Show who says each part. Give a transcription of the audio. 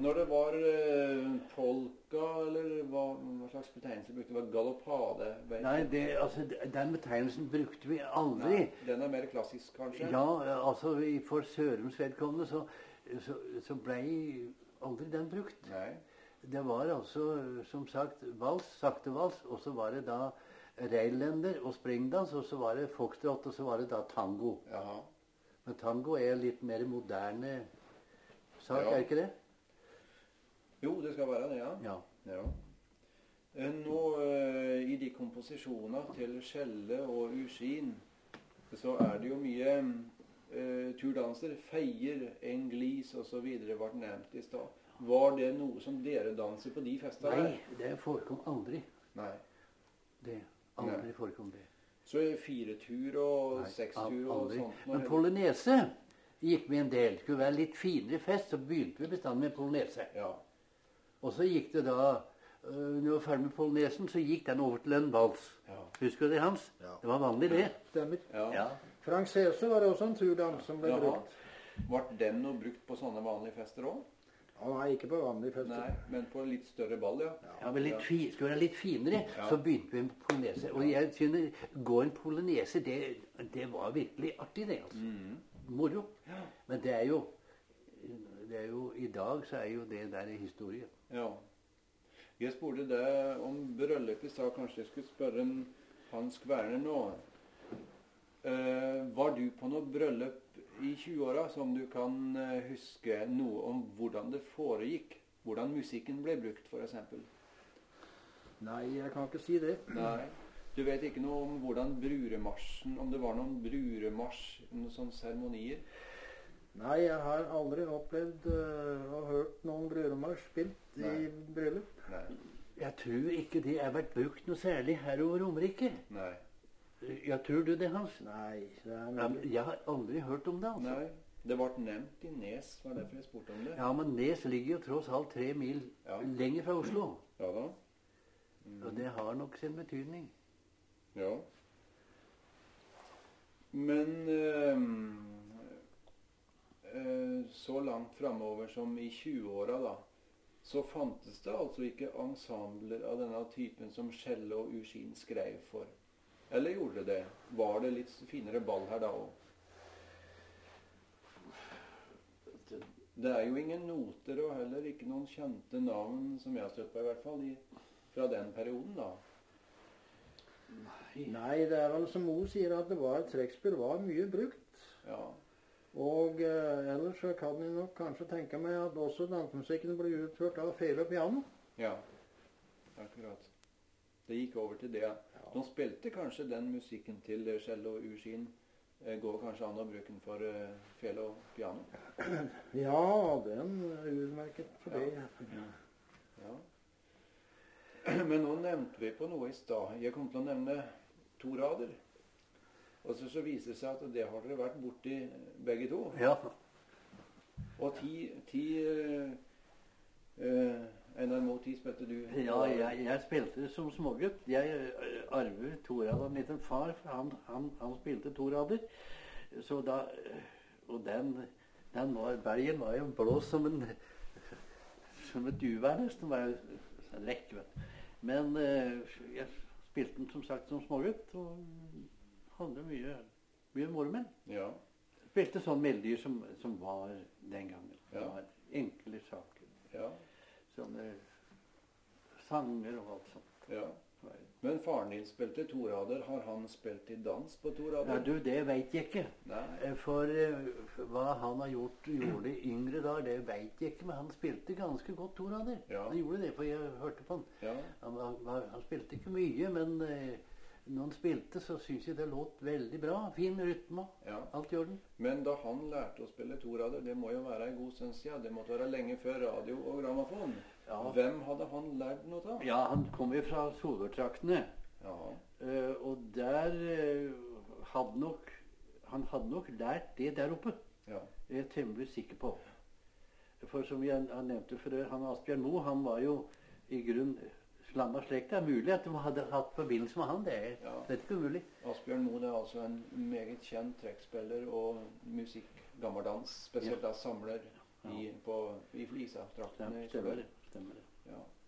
Speaker 1: Når det var polka, eller hva slags betegnelse brukte, det var galoppade?
Speaker 2: Nei, den betegnelsen brukte vi aldri.
Speaker 1: Nei, den mer klassisk, kanskje?
Speaker 2: Ja, altså for Sørums vedkommende så ble aldri den brukt.
Speaker 1: Nei.
Speaker 2: Det var altså, som sagt, vals, sakte vals, og så var det da reilender og springdans, og så var det foxtrot, og så var det da tango.
Speaker 1: Jaha.
Speaker 2: Men tango litt mer moderne sak,
Speaker 1: Ja.
Speaker 2: ikke det?
Speaker 1: Jo, det skal være det, ja.
Speaker 2: Ja.
Speaker 1: Nå, i de komposisjoner til Schelle og Urskin, så det jo mye turdanser, feier, englis og så videre ble nevnt i stad. Var det noe som dere danser på de festene?
Speaker 2: Nei, det forekom aldri.
Speaker 1: Nei.
Speaker 2: Aldri forekom det.
Speaker 1: Så 4-tur og 6-tur og sånt?
Speaker 2: Men polonese gikk vi en del. Det skulle være litt finere fest, så begynte vi bestandig med polonese.
Speaker 1: Ja.
Speaker 2: Og så gikk det da, når vi var ferdig med polonesen, så gikk den over til en vals.
Speaker 1: Ja.
Speaker 2: Husker du det, Hans?
Speaker 3: Ja.
Speaker 2: Det var vanlig, det.
Speaker 3: Stemmer.
Speaker 1: Ja.
Speaker 3: Francese var det også en turdans som ble brukt.
Speaker 1: Var den noe brukt på sånne vanlige fester også?
Speaker 3: Ja, nei, ikke på vanlige fester.
Speaker 1: Nei, men på litt større ball, ja.
Speaker 2: Ja, men skulle være litt finere, så begynte vi med polonese. Og jeg synes, gå en polonese, det var virkelig artig, det, altså. Moro.
Speaker 1: Ja.
Speaker 2: Men det er jo, i dag så jo det der historie.
Speaker 1: Ja. Jeg spurte deg om bryllup i stad. Kanskje jeg skulle spørre Hans Kverner nå. Var du på noe bryllup i 20-åra som du kan huske noe om hvordan det foregikk? Hvordan musikken ble brukt, for eksempel?
Speaker 3: Nei, jeg kan ikke si det.
Speaker 1: Nei. Du vet ikke noe om hvordan bruremarsjen, om det var noen bruremarsj, noen sånne seremonier?
Speaker 3: Nei, jeg har aldri opplevd og hørt noen bruremarsj spilt i bryllup.
Speaker 1: Nei.
Speaker 2: Jeg tror ikke det vært brukt noe særlig her over Romerike.
Speaker 1: Nei.
Speaker 2: Jeg tror du det, Hans?
Speaker 3: Nei, det
Speaker 2: Jeg har aldri hørt om det, altså.
Speaker 1: Nei. Det ble nevnt i Nes, var derfor jeg spurte om det.
Speaker 2: Ja, men Nes ligger jo tross alt 3 mil lenger fra Oslo.
Speaker 1: Ja da.
Speaker 2: Og det har nok sin betydning.
Speaker 1: Ja. Men så langt fremover som i 20-åra da, så fantes det altså ikke ensembler av denne typen som Schelle og Urskin skrev for. Eller gjorde det? Var det litt finere ball her da også? Det jo ingen noter og heller ikke noen kjente navn som jeg har støtt på i hvert fall fra den perioden da.
Speaker 3: Nei, det vel som Mo sier at det var trekkspill var mye brukt.
Speaker 1: Ja.
Speaker 3: Og ellers så kan jeg nok kanskje tenke meg at også dansemusikken ble utført av fele og piano.
Speaker 1: Ja, akkurat. Det gikk over til det. De spilte kanskje den musikken til Schelle og Urskin. Går kanskje an å bruke den for fele og piano?
Speaker 3: Ja, den utmerket for det.
Speaker 1: Ja. Men nå nevnte vi på noe i stad. Jeg kom til å nevne torader. Og så viser det seg at det har dere vært borti begge to.
Speaker 2: Ja.
Speaker 1: Og Einar Mo, 10 spilte du?
Speaker 2: Ja, jeg spilte som smågutt. Jeg arvet toraderen litt en far, for han spilte torader. Så da, og bergen var jo blåst som et uvær nesten. Den var jo lekk, vet du. Men jeg spilte den som sagt som smågutt, og hadde mye moro med.
Speaker 1: Ja.
Speaker 2: Spilte sånne melodier som var den gangen. Det var enkle saker.
Speaker 1: Ja.
Speaker 2: Sånne sanger og alt sånt.
Speaker 1: Ja. Men faren din spilte torader. Har han spilt i dans på torader?
Speaker 2: Ja, det vet jeg ikke.
Speaker 1: Nei.
Speaker 2: For hva han gjorde i yngre dager, det vet jeg ikke. Men han spilte ganske godt torader.
Speaker 1: Ja.
Speaker 2: Han gjorde det, for jeg hørte på han.
Speaker 1: Ja.
Speaker 2: Han spilte ikke mye, men når han spilte, så synes jeg det låt veldig bra. Fin rytme.
Speaker 1: Ja.
Speaker 2: Alt gjør den.
Speaker 1: Men da han lærte å spille torader, det må jo være en god stund siden. Det måtte være lenge før radio og grammofon.
Speaker 2: Ja.
Speaker 1: Hvem hadde han lært noe av?
Speaker 2: Ja, han kom jo fra Solørtraktene.
Speaker 1: Ja.
Speaker 2: Og der han hadde nok lært det der oppe.
Speaker 1: Ja.
Speaker 2: Det er jeg temmelig sikker på. For som jeg nevnte før, han Asbjørn Mo, han var jo i grunn slamma slekt. Det er mulig at de hadde hatt forbindelse med han. Det er ikke umulig.
Speaker 1: Asbjørn Mo er altså en meget kjent trekkspiller og musikk, gammaldans, spesielt da samler. i Flisa-traktene.
Speaker 2: Stemmer det. Stemmer det.
Speaker 1: Ja.